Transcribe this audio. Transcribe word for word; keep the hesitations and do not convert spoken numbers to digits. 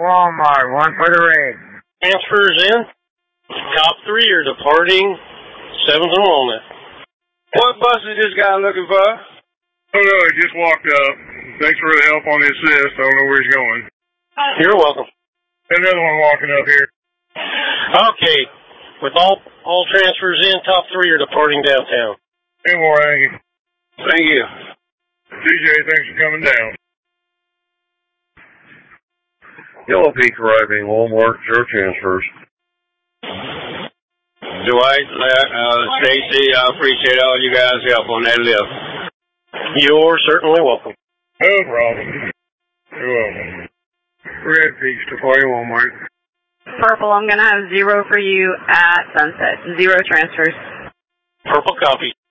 Walmart, one for the red. Transfers in. Top three are departing seventh and Walnut. What bus is this guy looking for? Oh, no, he just walked up. Thanks for the help on the assist. I don't know where he's going. You're welcome. Another one walking up here. Okay. With all all transfers in, top three are departing downtown. Hey, more, Aggie. Thank you. D J, thanks for coming down. Yellow Peak arriving, Walmart, zero transfers. Dwight, uh, Stacy, I appreciate all you guys' help on that lift. You're certainly welcome. No problem. You're welcome. Red Peaks to Party Walmart. Purple, I'm going to have zero for you at Sunset. Zero transfers. Purple copy.